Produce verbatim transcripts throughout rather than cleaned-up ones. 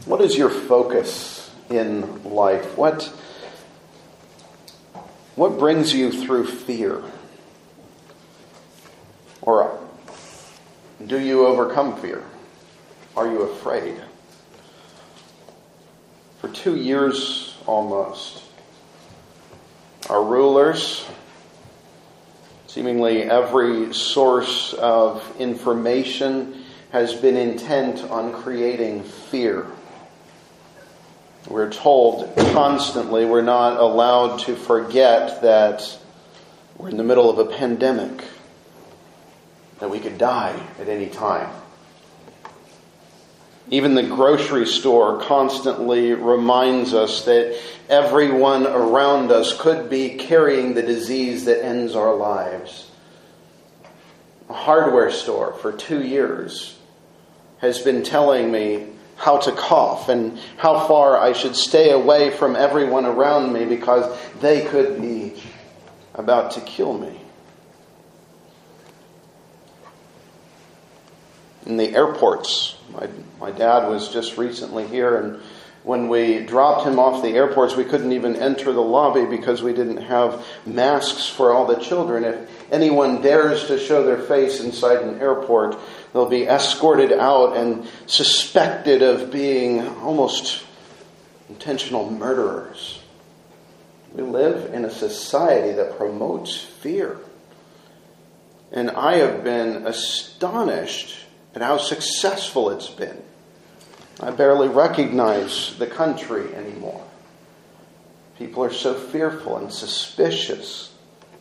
What is your focus in life? What, what brings you through fear? Or do you overcome fear? Are you afraid? For two years almost, our rulers, seemingly every source of information, has been intent on creating fear. We're told constantly we're not allowed to forget that we're in the middle of a pandemic, that we could die at any time. Even the grocery store constantly reminds us that everyone around us could be carrying the disease that ends our lives. A hardware store for two years has been telling me how to cough and how far I should stay away from everyone around me because they could be about to kill me. In the airports, my, my dad was just recently here, and when we dropped him off the airports, we couldn't even enter the lobby because we didn't have masks for all the children. If anyone dares to show their face inside an airport, they'll be escorted out and suspected of being almost intentional murderers. We live in a society that promotes fear. And I have been astonished at how successful it's been. I barely recognize the country anymore. People are so fearful and suspicious.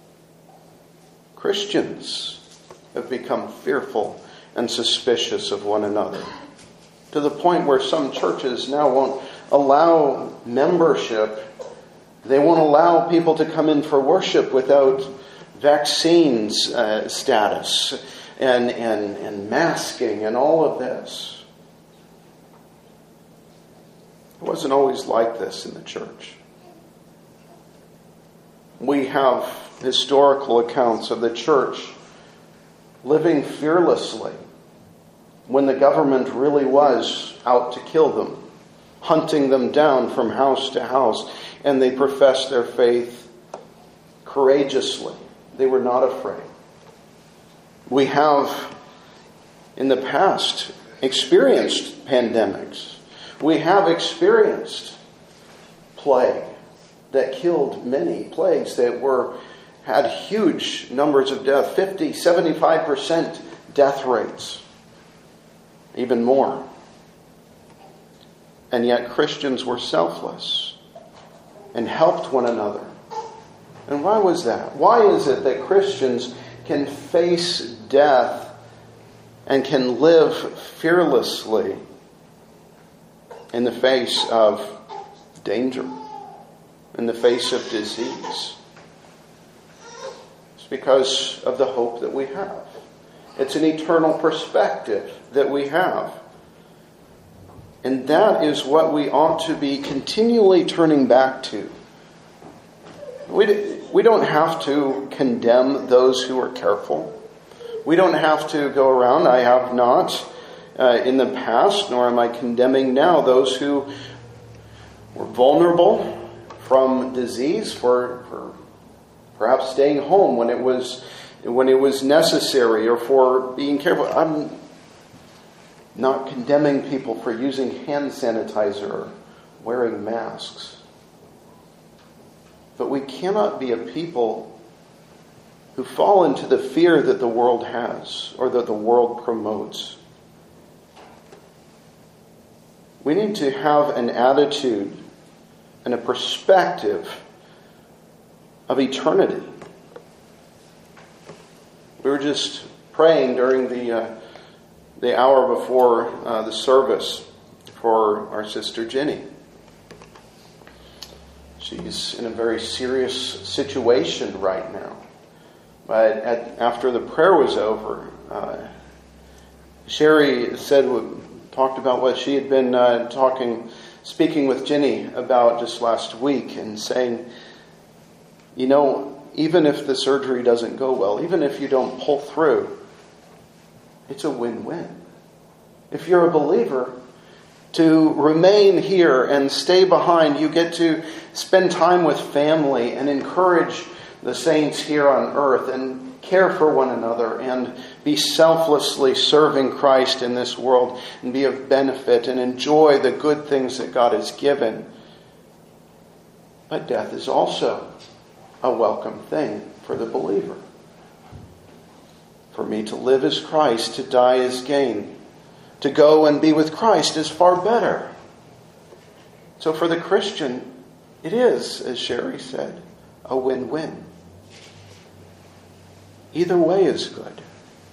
Christians have become fearful and suspicious of one another, to the point where some churches now won't allow membership. They won't allow people to come in for worship without vaccines uh, status and, and, and masking and all of this. It wasn't always like this in the church. We have historical accounts of the church living fearlessly when the government really was out to kill them, hunting them down from house to house, and they professed their faith courageously. They were not afraid. We have, in the past, experienced pandemics. We have experienced plague that killed many, plagues that were had huge numbers of death, fifty, seventy-five percent death rates, even more. And yet Christians were selfless and helped one another. And why was that? Why is it that Christians can face death and can live fearlessly in the face of danger, in the face of disease? It's because of the hope that we have. It's an eternal perspective that we have. And that is what we ought to be continually turning back to. We, we don't have to condemn those who are careful. We don't have to go around, I have not uh, in the past, nor am I condemning now those who were vulnerable from disease for, for perhaps staying home when it was when it was necessary, or for being careful. I'm not condemning people for using hand sanitizer or wearing masks. But we cannot be a people who fall into the fear that the world has or that the world promotes. We need to have an attitude and a perspective of eternity. We were just praying during the uh, the hour before uh, the service for our sister Jenny. She's in a very serious situation right now. But at, after the prayer was over, uh, Sherry said, talked about what she had been uh, talking, speaking with Jenny about just last week, and saying, you know, even if the surgery doesn't go well, even if you don't pull through, it's a win-win. If you're a believer, to remain here and stay behind. You get to spend time with family and encourage the saints here on earth and care for one another and be selflessly serving Christ in this world and be of benefit and enjoy the good things that God has given. But death is also a welcome thing for the believer. For me to live is Christ, to die is gain. To go and be with Christ is far better. So for the Christian, it is, as Sherry said, a win-win. Either way is good.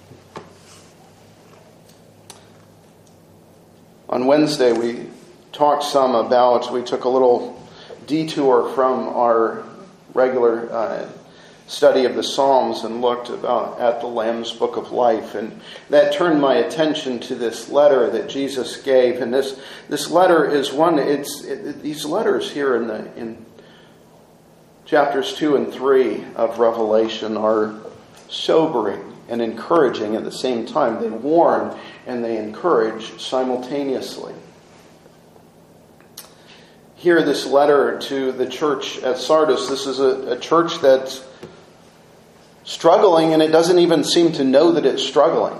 On Wednesday, we talked some about, we took a little detour from our regular uh, study of the Psalms and looked about at the Lamb's Book of Life, and that turned my attention to this letter that Jesus gave. And this this letter is one. It's it, these letters here in the in chapters two and three of Revelation are sobering and encouraging at the same time. They warn and they encourage simultaneously. Here, this letter to the church at Sardis. This is a, a church that's struggling, and it doesn't even seem to know that it's struggling.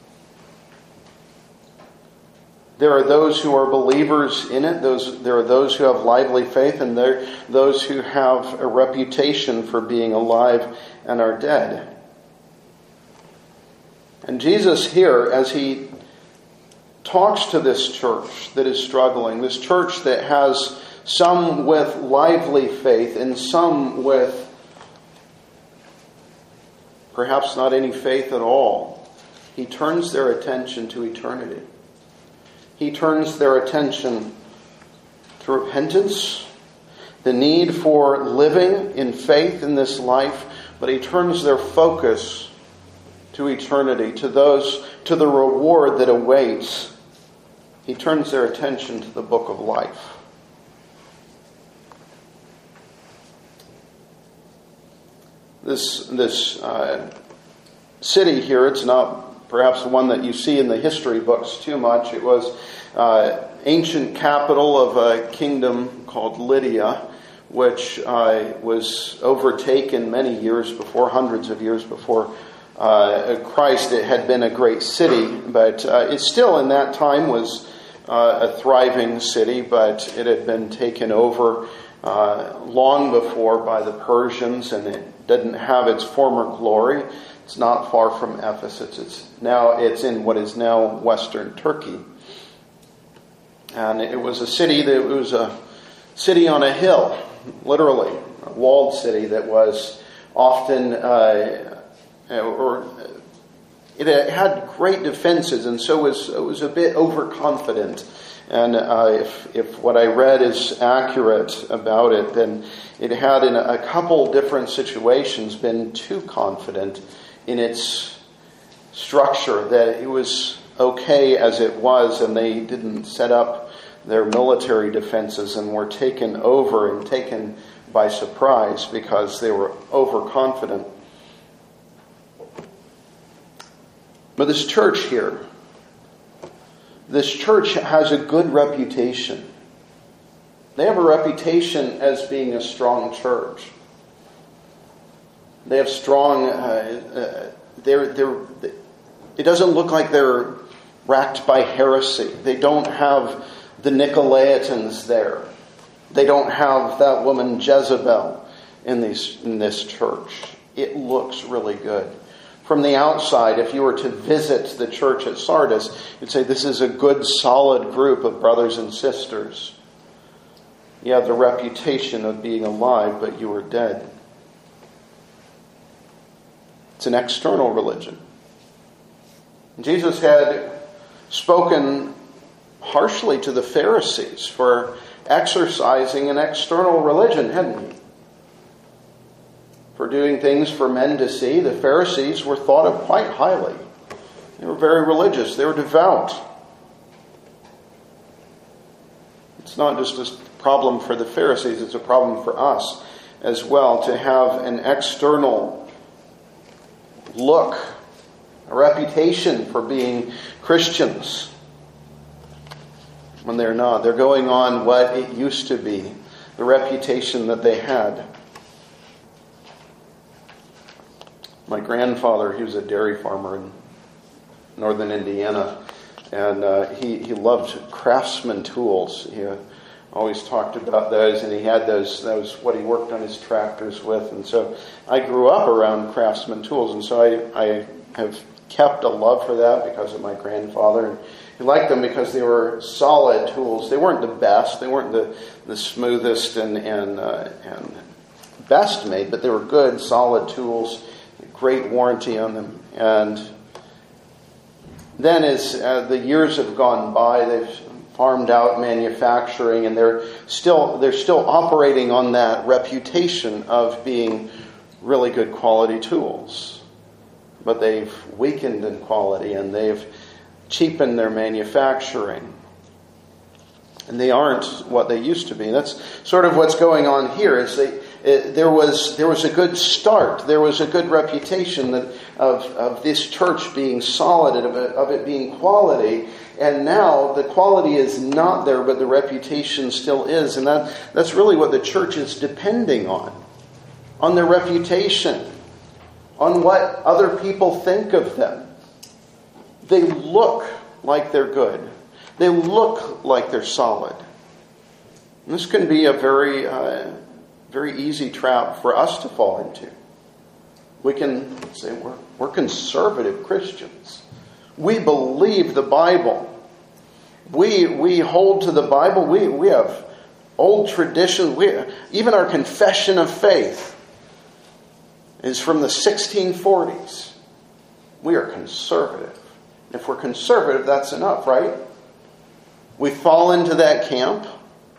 There are those who are believers in it. Those there are those who have lively faith, and there are those who have a reputation for being alive and are dead. And Jesus here, as he talks to this church that is struggling, this church that has some with lively faith and some with perhaps not any faith at all, he turns their attention to eternity. He turns their attention to repentance, the need for living in faith in this life, but he turns their focus to eternity, to those, to the reward that awaits. He turns their attention to the book of life. This this uh, city here, it's not perhaps one that you see in the history books too much. It was uh, ancient capital of a kingdom called Lydia, which uh, was overtaken many years before, hundreds of years before uh, Christ. It had been a great city, but uh, it still in that time was uh, a thriving city, but it had been taken over uh, long before by the Persians, and it didn't have its former glory. It's not far from Ephesus. It's now it's in what is now Western Turkey. And it was a city that it was a city on a hill, literally a walled city that was often uh, or it had great defenses, and so was it was a bit overconfident. And uh, if if what I read is accurate about it, then it had in a couple different situations been too confident in its structure, that it was okay as it was, and they didn't set up their military defenses and were taken over and taken by surprise because they were overconfident. But this church here, this church has a good reputation. They have a reputation as being a strong church. They have strong, uh, uh, they're, they're, it doesn't look like they're racked by heresy. They don't have the Nicolaitans there. They don't have that woman Jezebel in, these, in this church. It looks really good. From the outside, if you were to visit the church at Sardis, you'd say this is a good, solid group of brothers and sisters. You have the reputation of being alive, but you are dead. It's an external religion. Jesus had spoken harshly to the Pharisees for exercising an external religion, hadn't he? For doing things for men to see. The Pharisees were thought of quite highly. They were very religious. They were devout. It's not just a problem for the Pharisees, it's a problem for us as well, to have an external look, a reputation for being Christians. when they're not. They're going on what it used to be, the reputation that they had. My grandfather, he was a dairy farmer in northern Indiana, and uh, he, he loved Craftsman tools. He uh, always talked about those, and he had those, that was what he worked on his tractors with. And so I grew up around Craftsman tools, and so I, I have kept a love for that because of my grandfather. And he liked them because they were solid tools. They weren't the best, they weren't the, the smoothest and, and, uh, and best made, but they were good, solid tools. Great warranty on them. And then as uh, the years have gone by, they've farmed out manufacturing, and they're still they're still operating on that reputation of being really good quality tools. But they've weakened in quality, and they've cheapened their manufacturing. And they aren't what they used to be. That's sort of what's going on here. Is they It, there was there was a good start. There was a good reputation that, of of this church being solid, of it, of it being quality. And now the quality is not there, but the reputation still is. And that that's really what the church is depending on, on their reputation, on what other people think of them. They look like they're good. They look like they're solid. And this can be a very uh, very easy trap for us to fall into. We can say we're, we're conservative Christians. We believe the Bible. We we hold to the Bible. We, we have old tradition. We, even our confession of faith is from the sixteen forties. We are conservative. If we're conservative, that's enough, right? We fall into that camp.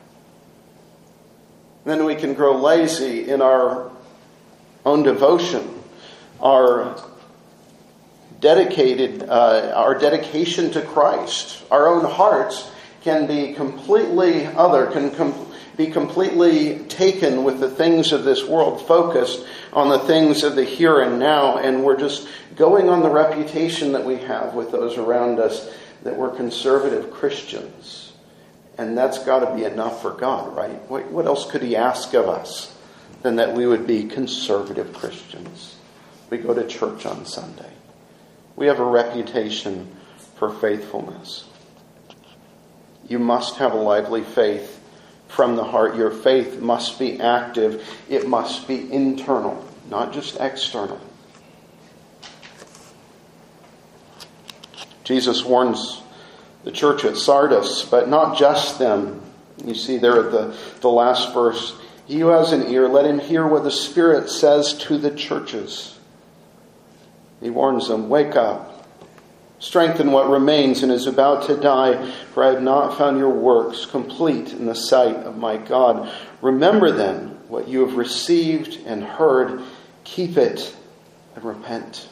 Then we can grow lazy in our own devotion, our dedicated, uh, our dedication to Christ. Our own hearts can be completely other, can com- be completely taken with the things of this world, focused on the things of the here and now, and we're just going on the reputation that we have with those around us that we're conservative Christians. And that's got to be enough for God, right? What else could He ask of us than that we would be conservative Christians? We go to church on Sunday. We have a reputation for faithfulness. You must have a lively faith from the heart. Your faith must be active. It must be internal, not just external. Jesus warns the church at Sardis, but not just them. You see there at the, the last verse, he who has an ear, let him hear what the Spirit says to the churches. He warns them, wake up, strengthen what remains and is about to die, for I have not found your works complete in the sight of my God. Remember then what you have received and heard, keep it and repent.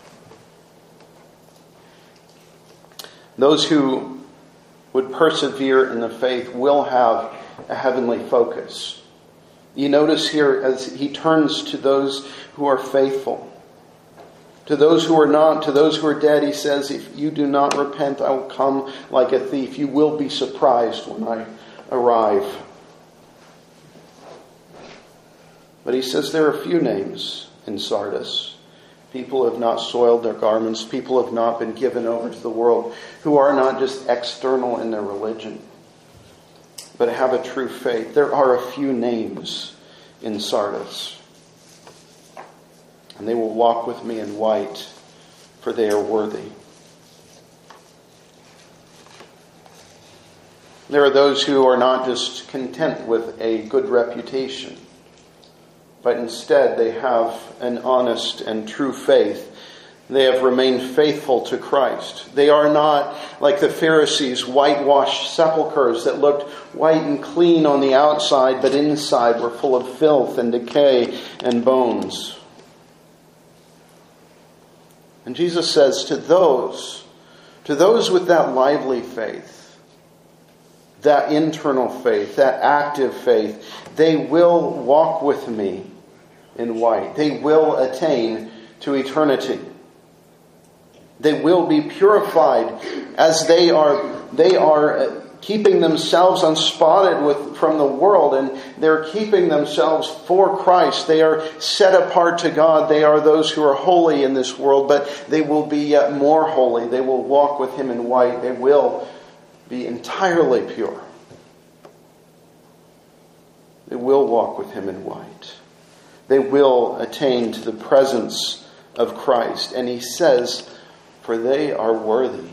Those who would persevere in the faith will have a heavenly focus. You notice here as he turns to those who are faithful, to those who are not, to those who are dead, he says, if you do not repent, I will come like a thief. You will be surprised when I arrive. But he says there are a few names in Sardis. People have not soiled their garments. People have not been given over to the world, who are not just external in their religion, but have a true faith. There are a few names in Sardis. And they will walk with me in white, for they are worthy. There are those who are not just content with a good reputation, but instead they have an honest and true faith. They have remained faithful to Christ. They are not like the Pharisees, whitewashed sepulchres that looked white and clean on the outside, but inside were full of filth and decay and bones. And Jesus says to those, to those with that lively faith, that internal faith, that active faith, they will walk with me in white. They will attain to eternity. They will be purified as they are, they are keeping themselves unspotted with, from the world, and they're keeping themselves for Christ. They are set apart to God. They are those who are holy in this world, but they will be yet more holy. They will walk with Him in white. They will be entirely pure. They will walk with Him in white. They will attain to the presence of Christ. And He says, for they are worthy.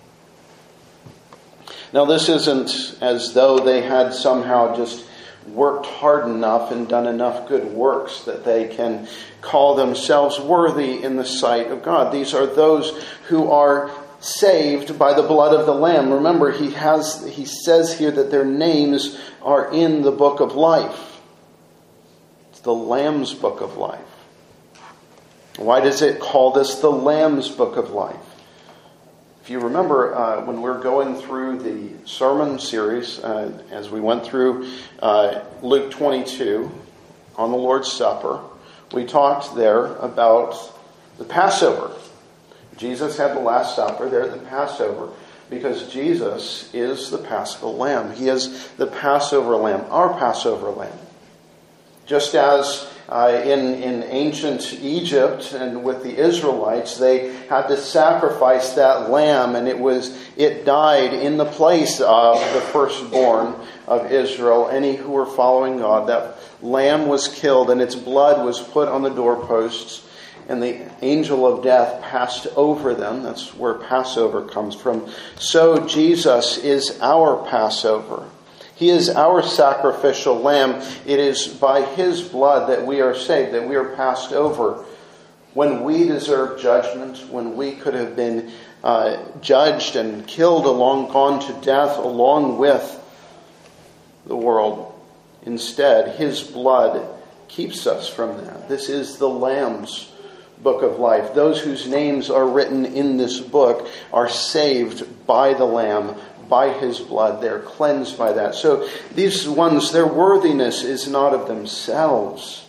Now, this isn't as though they had somehow just worked hard enough and done enough good works that they can call themselves worthy in the sight of God. These are those who are saved by the blood of the Lamb. Remember, he has he says here that their names are in the book of life. It's the Lamb's book of life. Why does it call this the Lamb's book of life? If you remember, uh, when we're going through the sermon series, uh, as we went through uh, Luke twenty-two on the Lord's Supper, we talked there about the Passover. Jesus had the Last Supper there at the Passover because Jesus is the Paschal Lamb. He is the Passover Lamb, our Passover Lamb. Just as uh, in, in ancient Egypt and with the Israelites, they had to sacrifice that lamb, and it was it died in the place of the firstborn of Israel. Any who were following God, that lamb was killed, and its blood was put on the doorposts, and the angel of death passed over them. That's where Passover comes from. So Jesus is our Passover. He is our sacrificial lamb. It is by His blood that we are saved, that we are passed over. When we deserve judgment, when we could have been uh, judged and killed, along, gone to death along with the world. Instead, His blood keeps us from that. This is the Lamb's book of life. Those whose names are written in this book are saved by the Lamb, by His blood. They're cleansed by that. So these ones, their worthiness is not of themselves.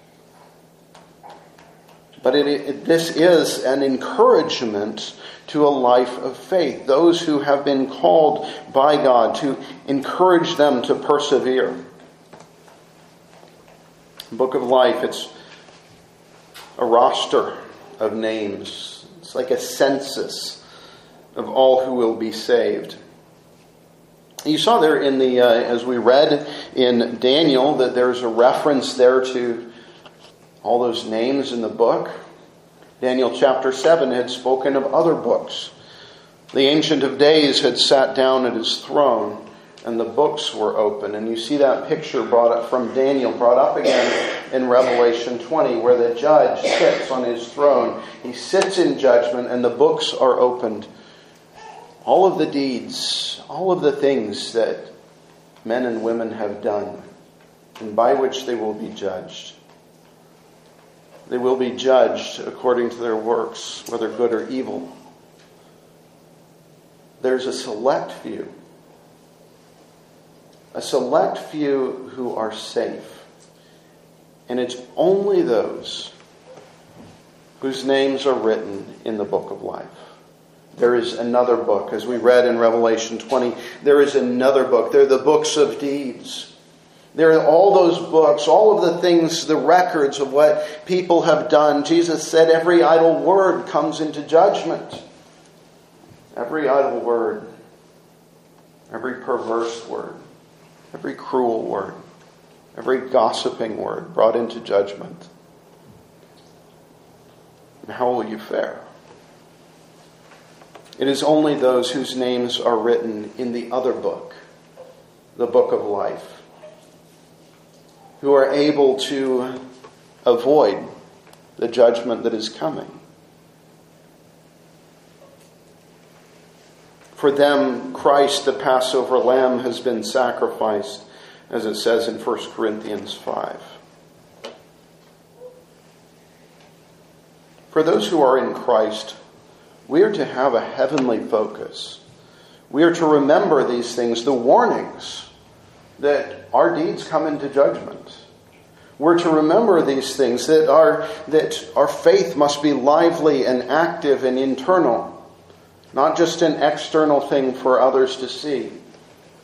But it, it, this is an encouragement to a life of faith. Those who have been called by God, to encourage them to persevere. Book of life, it's a roster of names. It's like a census of all who will be saved. You saw there in the, uh, as we read in Daniel, that there's a reference there to all those names in the book. Daniel chapter seven had spoken of other books. The Ancient of Days had sat down at his throne, and the books were open. And you see that picture brought up from Daniel, brought up again in Revelation twenty, where the judge sits on his throne. He sits in judgment, and the books are opened. All of the deeds, all of the things that men and women have done, and by which they will be judged. They will be judged according to their works, whether good or evil. There's a select few. A select few who are safe. And it's only those whose names are written in the book of life. There is another book, as we read in Revelation twenty, there is another book. They're the books of deeds. There are all those books, all of the things, the records of what people have done. Jesus said every idle word comes into judgment. Every idle word, every perverse word, every cruel word, every gossiping word brought into judgment. And how will you fare? It is only those whose names are written in the other book, the book of life, who are able to avoid the judgment that is coming. For them, Christ, the Passover Lamb, has been sacrificed, as it says in First Corinthians five. For those who are in Christ, we are to have a heavenly focus. We are to remember these things, the warnings that our deeds come into judgment. We're to remember these things, that our, that our faith must be lively and active and internal, not just an external thing for others to see.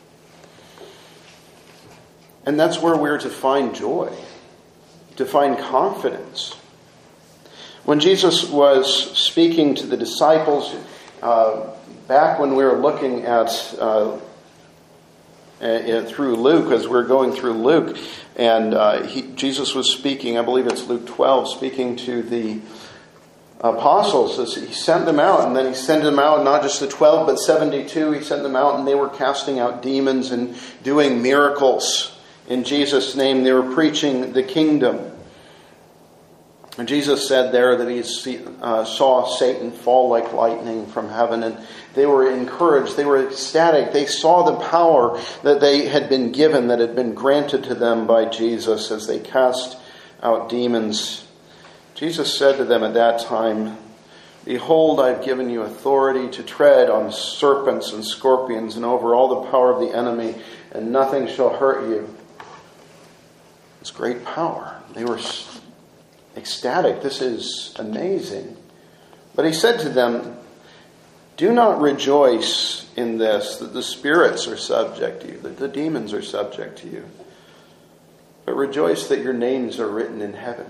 And that's where we're to find joy, to find confidence. When Jesus was speaking to the disciples, uh, back when we were looking at uh, uh, through Luke, as we we're going through Luke, and uh, he, Jesus was speaking, I believe it's Luke twelve, speaking to the apostles. As he sent them out, and then he sent them out, not just the twelve, but seventy-two. He sent them out, and they were casting out demons and doing miracles in Jesus' name. They were preaching the kingdom. And Jesus said there that he uh, saw Satan fall like lightning from heaven, and they were encouraged. They were ecstatic. They saw the power that they had been given, that had been granted to them by Jesus as they cast out demons. Jesus said to them at that time, "Behold, I've given you authority to tread on serpents and scorpions and over all the power of the enemy, and nothing shall hurt you." It's great power. They were ecstatic. This is amazing. But he said to them, "Do not rejoice in this, that the spirits are subject to you, that the demons are subject to you. But rejoice that your names are written in heaven."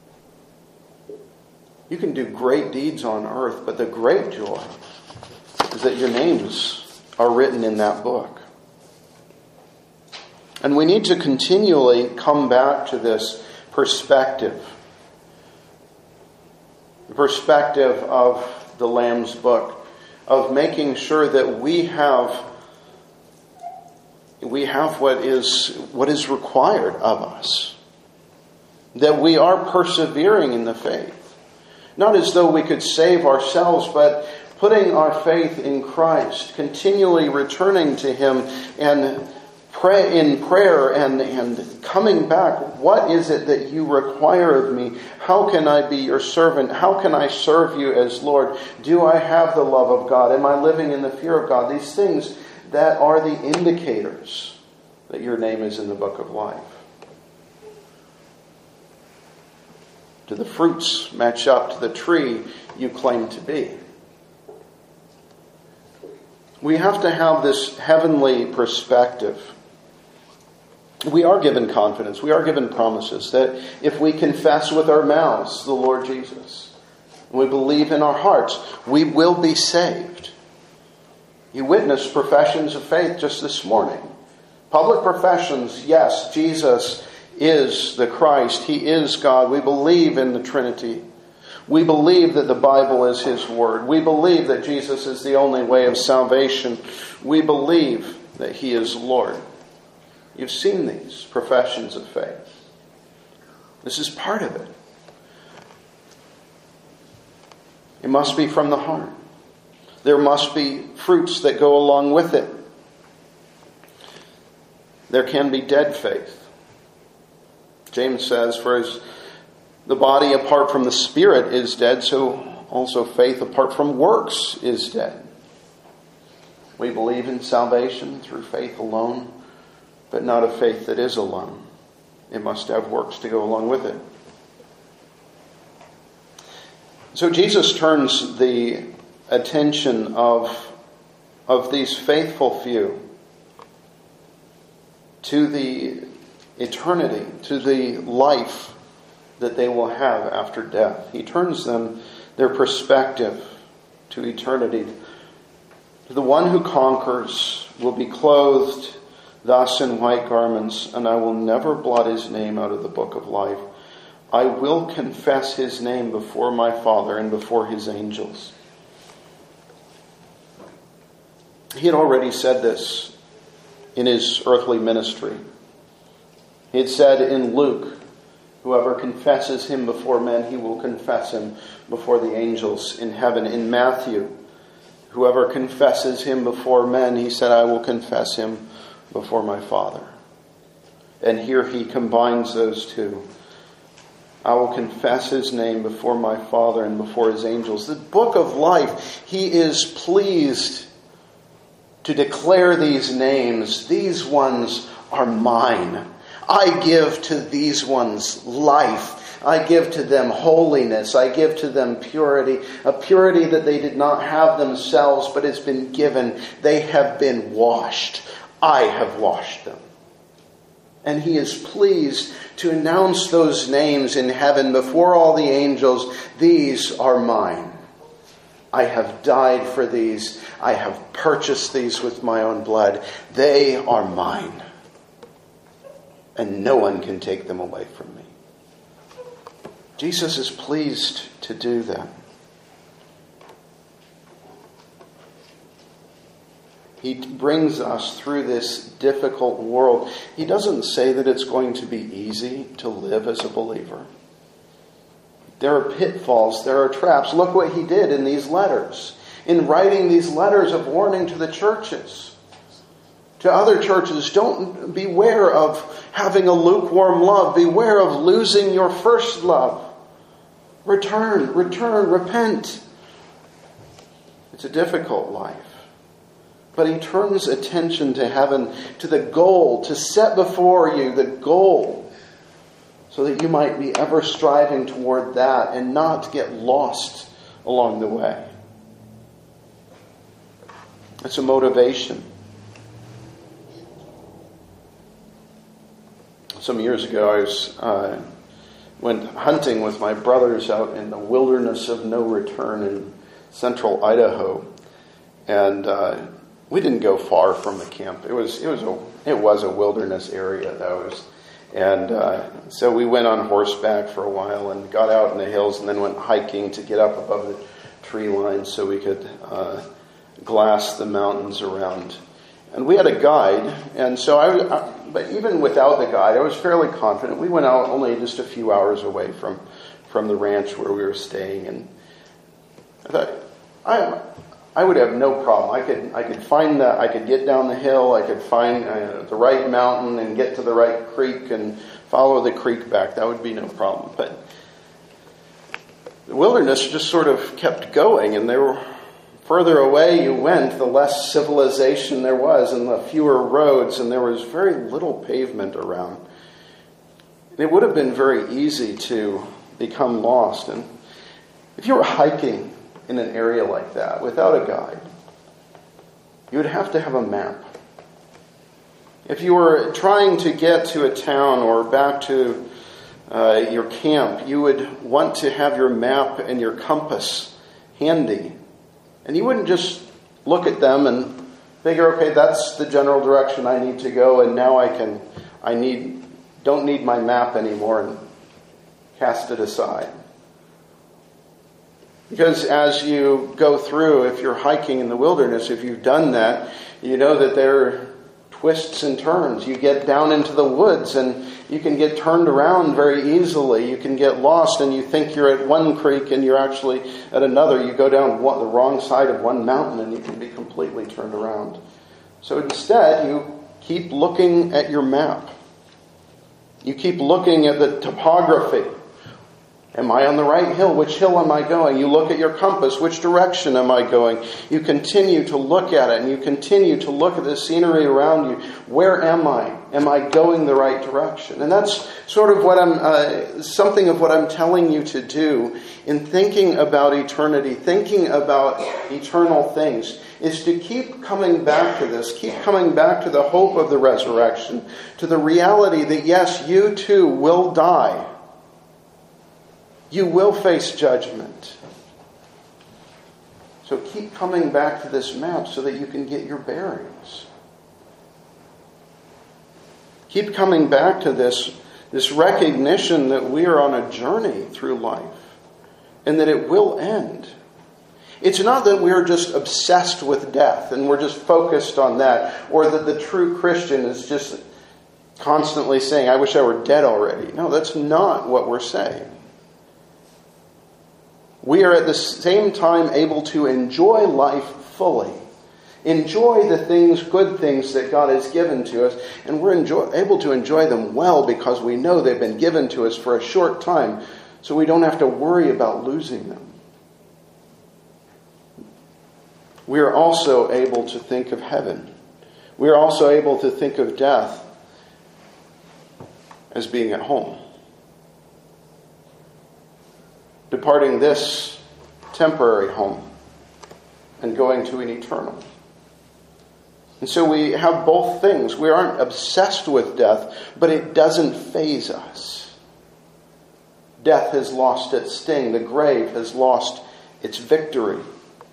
You can do great deeds on earth, but the great joy is that your names are written in that book. And we need to continually come back to this perspective. The perspective of the Lamb's book, of making sure that we have we have what is what is required of us. That we are persevering in the faith. Not as though we could save ourselves, but putting our faith in Christ, continually returning to Him and pray in prayer and, and coming back. What is it that you require of me? How can I be your servant? How can I serve you as Lord? Do I have the love of God? Am I living in the fear of God? These things that are the indicators that your name is in the book of life. Do the fruits match up to the tree you claim to be? We have to have this heavenly perspective. We are given confidence. We are given promises that if we confess with our mouths the Lord Jesus, and we believe in our hearts, we will be saved. You witnessed professions of faith just this morning. Public professions, yes, Jesus is the Christ. He is God. We believe in the Trinity. We believe that the Bible is His Word. We believe that Jesus is the only way of salvation. We believe that He is Lord. You've seen these professions of faith. This is part of it. It must be from the heart. There must be fruits that go along with it. There can be dead faith. James says, "For as the body apart from the spirit is dead, so also faith apart from works is dead." We believe in salvation through faith alone, but not a faith that is alone. It must have works to go along with it. So Jesus turns the attention of, of these faithful few to the eternity, to the life that they will have after death. He turns them, their perspective, to eternity. The one who conquers will be clothed thus in white garments, and I will never blot his name out of the book of life. I will confess his name before my Father and before his angels. He had already said this in his earthly ministry. He had said in Luke, whoever confesses him before men, he will confess him before the angels in heaven. In Matthew, whoever confesses him before men, he said, I will confess him before my Father. And here he combines those two. I will confess his name before my Father and before his angels. The book of life, he is pleased to declare these names. These ones are mine. I give to these ones life. I give to them holiness. I give to them purity. A purity that they did not have themselves, but has been given. They have been washed. I have washed them. And he is pleased to announce those names in heaven before all the angels. These are mine. I have died for these. I have purchased these with my own blood. They are mine. And no one can take them away from me. Jesus is pleased to do that. He brings us through this difficult world. He doesn't say that it's going to be easy to live as a believer. There are pitfalls, there are traps. Look what he did in these letters. In writing these letters of warning to the churches. To other churches, don't beware of having a lukewarm love. Beware of losing your first love. Return, return, repent. It's a difficult life. But he turns attention to heaven, to the goal, to set before you the goal, so that you might be ever striving toward that and not get lost along the way. It's a motivation. Some years ago, I was, uh, went hunting with my brothers out in the wilderness of no return in central Idaho, and uh, we didn't go far from the camp. It was it was a it was a wilderness area though, it was, and uh, so we went on horseback for a while and got out in the hills and then went hiking to get up above the tree line so we could uh, glass the mountains around. And we had a guide, and so I, I. But even without the guide, I was fairly confident. We went out only just a few hours away from from the ranch where we were staying, and I thought I. I would have no problem. I could I could find the I could get down the hill. I could find uh, the right mountain and get to the right creek and follow the creek back. That would be no problem. But the wilderness just sort of kept going, and there were further away you went, the less civilization there was, and the fewer roads, and there was very little pavement around. And it would have been very easy to become lost. And if you were hiking in an area like that without a guide, you would have to have a map. If you were trying to get to a town or back to uh, your camp, you would want to have your map and your compass handy. And you wouldn't just look at them and figure, okay, that's the general direction I need to go, and now I can, I need, don't need my map anymore, and cast it aside. Because as you go through, if you're hiking in the wilderness, if you've done that, you know that there are twists and turns. You get down into the woods and you can get turned around very easily. You can get lost and you think you're at one creek and you're actually at another. You go down one, the wrong side of one mountain and you can be completely turned around. So instead, you keep looking at your map. You keep looking at the topography. Am I on the right hill? Which hill am I going? You look at your compass. Which direction am I going? You continue to look at it, and you continue to look at the scenery around you. Where am I? Am I going the right direction? And that's sort of what I'm, uh, something of what I'm telling you to do in thinking about eternity, thinking about eternal things, is to keep coming back to this, keep coming back to the hope of the resurrection, to the reality that yes, you too will die. You will face judgment. So keep coming back to this map so that you can get your bearings. Keep coming back to this, this recognition that we are on a journey through life and that it will end. It's not that we're just obsessed with death and we're just focused on that, or that the true Christian is just constantly saying, I wish I were dead already. No, that's not what we're saying. We are at the same time able to enjoy life fully. Enjoy the things, good things that God has given to us. And we're enjoy, able to enjoy them well because we know they've been given to us for a short time. So we don't have to worry about losing them. We are also able to think of heaven. We are also able to think of death as being at home. Departing this temporary home and going to an eternal. And so we have both things. We aren't obsessed with death, but it doesn't faze us. Death has lost its sting. The grave has lost its victory.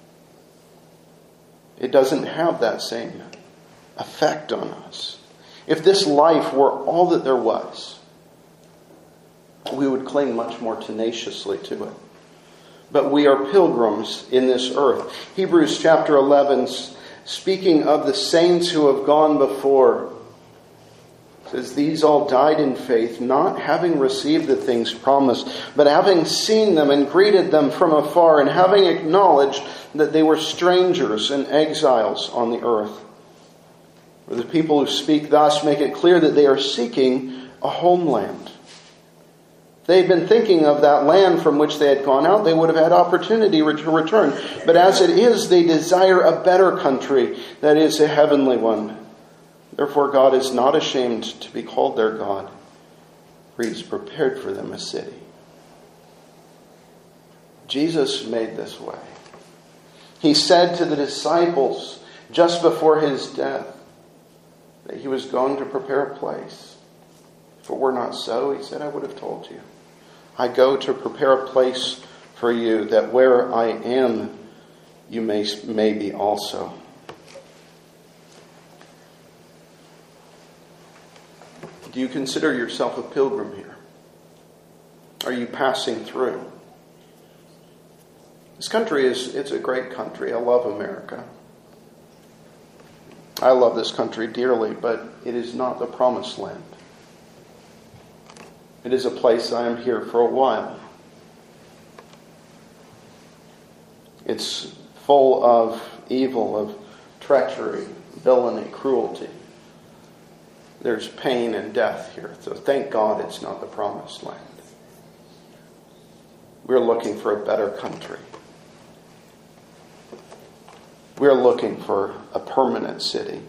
It doesn't have that same effect on us. If this life were all that there was, we would cling much more tenaciously to it. But we are pilgrims in this earth. Hebrews chapter eleven, speaking of the saints who have gone before, says, these all died in faith, not having received the things promised, but having seen them and greeted them from afar, and having acknowledged that they were strangers and exiles on the earth. For the people who speak thus make it clear that they are seeking a homeland. If they had been thinking of that land from which they had gone out, they would have had opportunity to return. But as it is, they desire a better country, that is, a heavenly one. Therefore, God is not ashamed to be called their God, for He has prepared for them a city. Jesus made this way. He said to the disciples just before His death that He was going to prepare a place. If it were not so, He said, I would have told you. I go to prepare a place for you, that where I am, you may, may be also. Do you consider yourself a pilgrim here? Are you passing through? This country is, it's a great country. I love America. I love this country dearly, but it is not the promised land. It is a place I am here for a while. It's full of evil, of treachery, villainy, cruelty. There's pain and death here. So thank God it's not the promised land. We're looking for a better country. We're looking for a permanent city.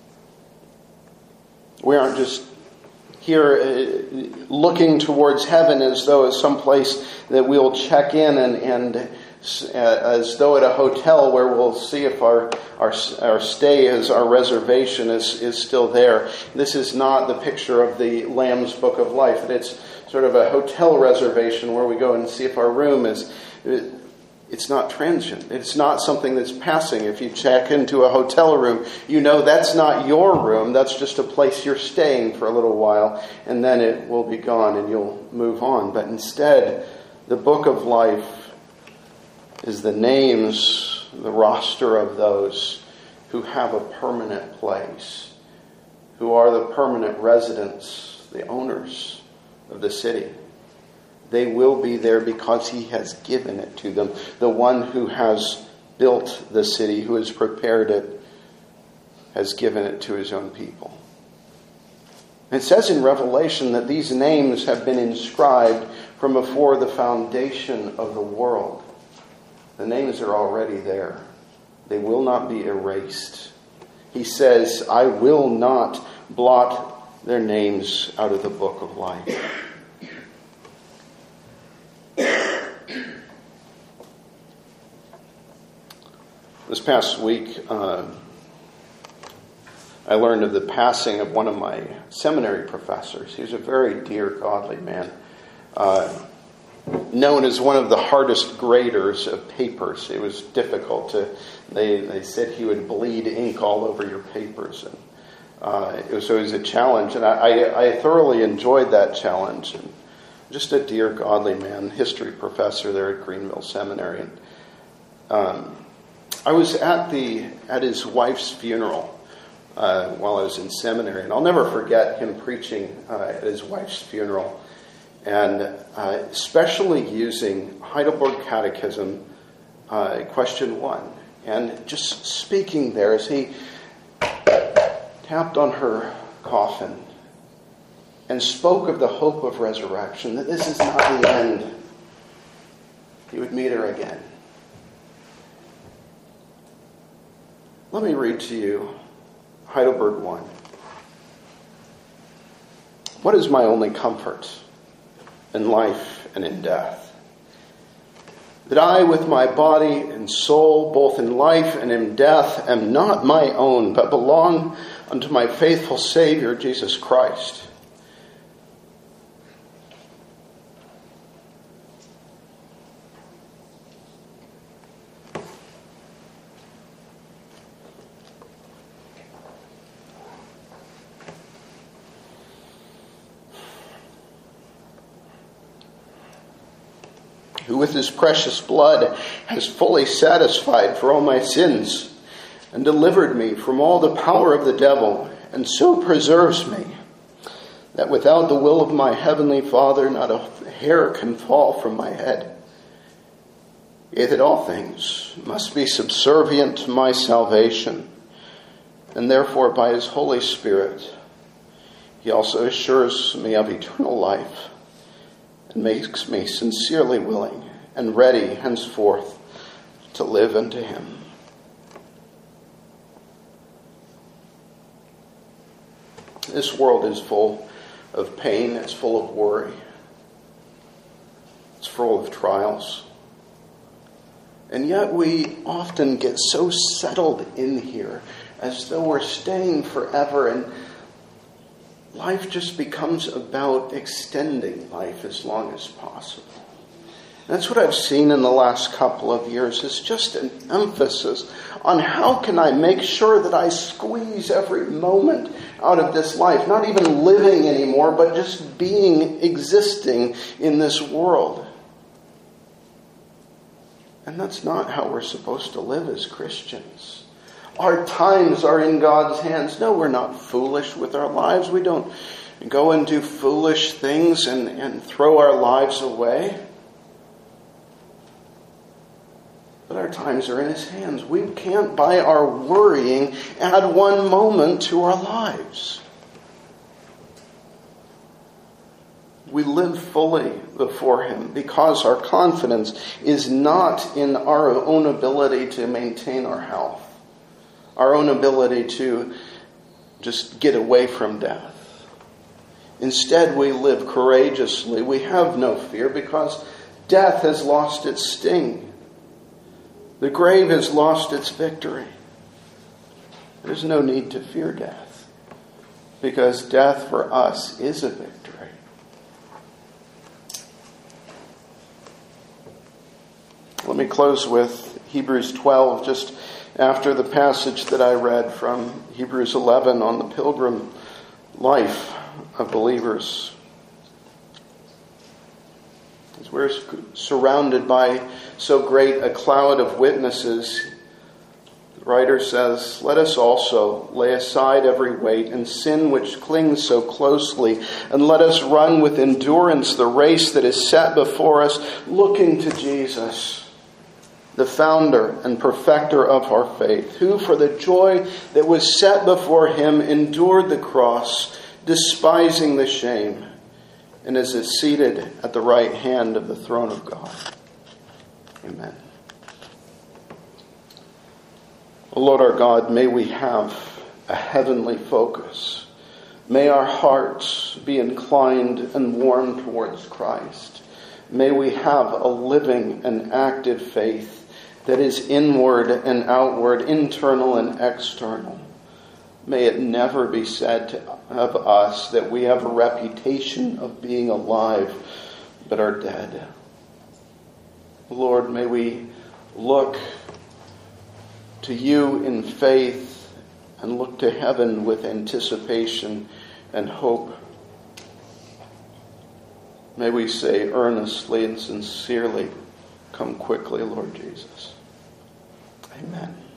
We aren't just here uh, looking towards heaven as though it's some place that we'll check in and, and uh, as though at a hotel where we'll see if our Our, our stay is, our reservation is, is still there. This is not the picture of the Lamb's Book of Life. It's sort of a hotel reservation where we go and see if our room is, it's not transient. It's not something that's passing. If you check into a hotel room, you know that's not your room. That's just a place you're staying for a little while, and then it will be gone and you'll move on. But instead, the Book of Life is the names, the roster of those who have a permanent place, who are the permanent residents, the owners of the city. They will be there because He has given it to them. The one who has built the city, who has prepared it, has given it to His own people. It says in Revelation that these names have been inscribed from before the foundation of the world. The names are already there. They will not be erased. He says, I will not blot their names out of the book of life. This past week, uh, I learned of the passing of one of my seminary professors. He was a very dear, godly man. Uh, known as one of the hardest graders of papers. It was difficult to, they, they said he would bleed ink all over your papers. And uh, it was always a challenge, and I, I, I thoroughly enjoyed that challenge. And just a dear, godly man, history professor there at Greenville Seminary. And, um, I was at the at his wife's funeral uh, while I was in seminary, and I'll never forget him preaching uh, at his wife's funeral. And uh, especially using Heidelberg Catechism, uh, question one. And just speaking there as he tapped on her coffin and spoke of the hope of resurrection, that this is not the end. He would meet her again. Let me read to you Heidelberg one. What is my only comfort in life and in death? that I with my body and soul, both in life and in death, am not my own, but belong unto my faithful Savior, Jesus Christ. Who with his precious blood has fully satisfied for all my sins and delivered me from all the power of the devil, and so preserves me, that without the will of my heavenly Father not a hair can fall from my head. Yea, that all things must be subservient to my salvation, and therefore by his Holy Spirit he also assures me of eternal life, and makes me sincerely willing and ready henceforth to live unto him. This world is full of pain, it's full of worry, it's full of trials. And yet we often get so settled in here as though we're staying forever, and life just becomes about extending life as long as possible. That's what I've seen in the last couple of years, is just an emphasis on how can I make sure that I squeeze every moment out of this life. Not even living anymore, but just being, existing in this world. And that's not how we're supposed to live as Christians. Our times are in God's hands. No, we're not foolish with our lives. We don't go and do foolish things and, and throw our lives away. But our times are in his hands. We can't, by our worrying, add one moment to our lives. We live fully before him because our confidence is not in our own ability to maintain our health, our own ability to just get away from death. Instead, we live courageously. We have no fear because death has lost its sting. The grave has lost its victory. There's no need to fear death because death for us is a victory. Let me close with Hebrews twelve, just after the passage that I read from Hebrews eleven on the pilgrim life of believers. As we're surrounded by so great a cloud of witnesses, the writer says, "Let us also lay aside every weight and sin which clings so closely, and let us run with endurance the race that is set before us, looking to Jesus, the founder and perfecter of our faith, who for the joy that was set before him endured the cross, despising the shame, and is seated at the right hand of the throne of God." Amen. O Lord our God, may we have a heavenly focus. May our hearts be inclined and warm towards Christ. May we have a living and active faith that is inward and outward, internal and external. May it never be said to, of us that we have a reputation of being alive but are dead. Lord, may we look to you in faith and look to heaven with anticipation and hope. May we say earnestly and sincerely, "Come quickly, Lord Jesus." Amen.